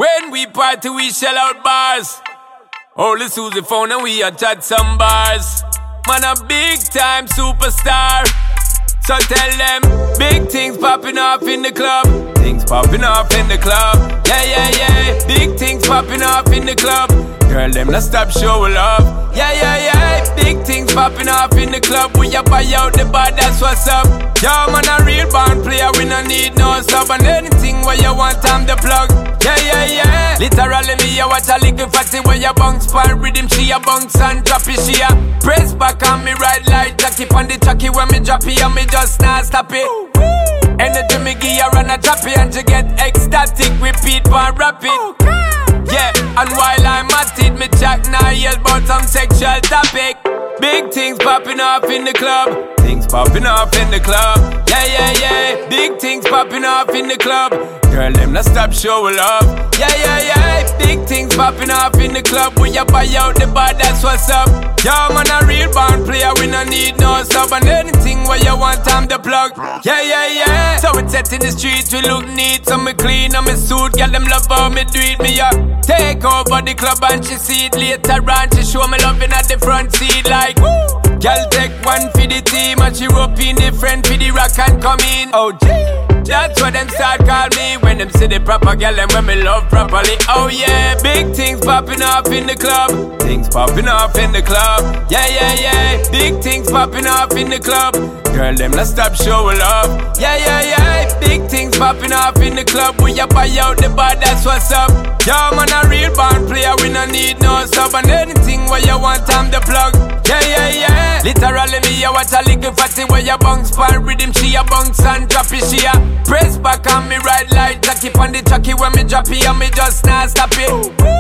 When we party, we shell out bars. Holy Susie phone and we a chat some bars. Man a big time superstar. So tell them, big things popping off in the club. Things popping off in the club. Yeah, yeah, yeah. Big things popping off in the club. Girl, them not stop showing love. Yeah, yeah, yeah. Big things popping off in the club. We a buy out the bar, that's what's up. Yo, man a real band player, we no need no sub. And anything where you want, I'm the plug. Yeah, yeah, yeah. Literally me, I watch a little fatty where you bounce pan rhythm. She a bounce and drop it, she a press back on me right like Jackie on the tracky when me drop it and me just not stop it. Energy me give you run a drop it and you get ecstatic. Repeat and rap it. Yeah, and while I'm at it, me chat now yell about some sexual topic. Big things popping off in the club. Things popping off in the club. Yeah, yeah, yeah. Big things popping off in the club. Girl, them not stop showing love. Yeah, yeah, yeah. Big things popping off in the club. We a buy out the bar, that's what's up. Yo, man a real band player, we no need no sub. And anything where you want, I'm the plug. Yeah, yeah, yeah. So it's set in the streets, we look neat. So me clean on me suit, girl, them love how me do it. Me take over the club and she see it later on. She show me loving at the front seat like girl, take one for the team and she rope in the friend for the rock and come in. Oh, that's what them start call me when them see the proper girl and when me love properly. Oh yeah, big things popping off in the club. Things popping off in the club. Yeah, yeah, yeah. Big things popping off in the club. Girl, them not stop showing love. Yeah, yeah, yeah. Big things popping off in the club. We a buy out the bar, that's what's up. Yo, man a real band player, we no need no sub. And anything where you want, I'm the plug. Yeah, yeah, yeah. Literally me, I watch a little fatty where you bounce pan rhythm. She a bounce and drop it, she a press back on me right like Jackie on the tracky when me drop it and me just not stop it.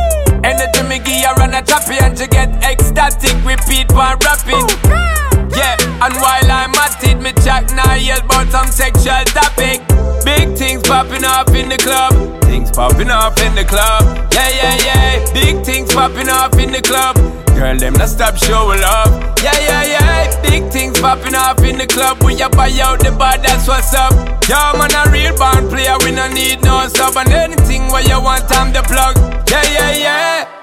Energy me give you run a choppy and you get ecstatic. Repeat and rap it. Yeah, and while I'm at it, me chat now yell about some sexual topic. Big things popping off in the club. Things popping off in the club. Yeah, yeah, yeah. Big things popping off in the club. Girl, them not stop showing love. Yeah, yeah, yeah. Big things popping off in the club. We a buy out the bar, that's what's up. Yo, man a real band player, we no need no sub. And anything where you want, I'm the plug. Yeah, yeah, yeah.